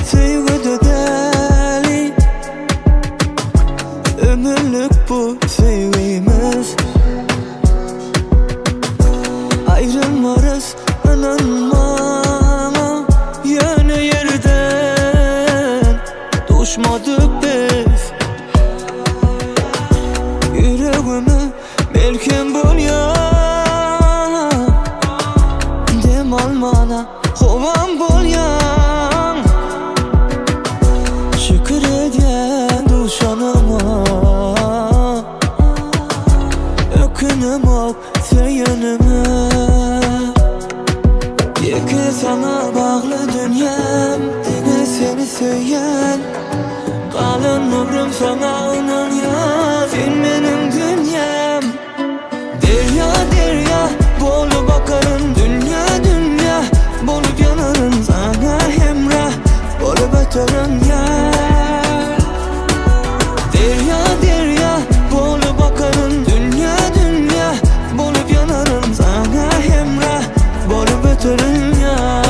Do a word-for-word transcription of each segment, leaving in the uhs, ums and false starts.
sevgide deli. Ömürlük bu sevgimiz. Ayrılmarız inanmama. Yeni yerden düşmadık biz. Yüreğimi melkem bol ya. Dem almana kovan bol ya. Şükür edyen duşanıma. Ökünüm ol seyenime. Yeke sana bağlı dünyam. Dine seni söyleyen. Kalın ömrüm sana inan ya. Sen benim dünyam. Derya derya bolu bakarım. Dünya dünya bolup yanarım. Sana hemrah bolup öterim ya. Derya derya bolup bakarım. Dünya dünya bolup yanarım. Sana hemrah bolup öterim ya.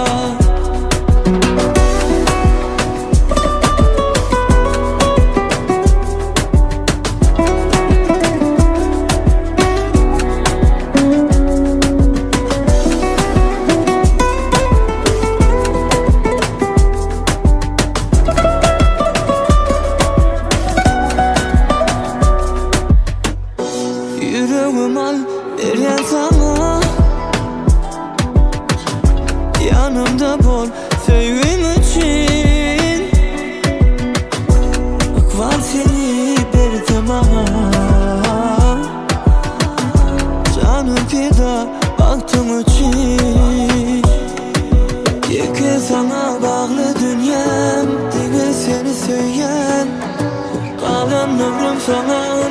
Yüreğim al veren sana. Yanımda bol sevgim için. Akval seni verdim ama. Canım fida baktım için. Yeke sana bağlı dünyam. Dine seni söyleyen. Kalan ömrüm sana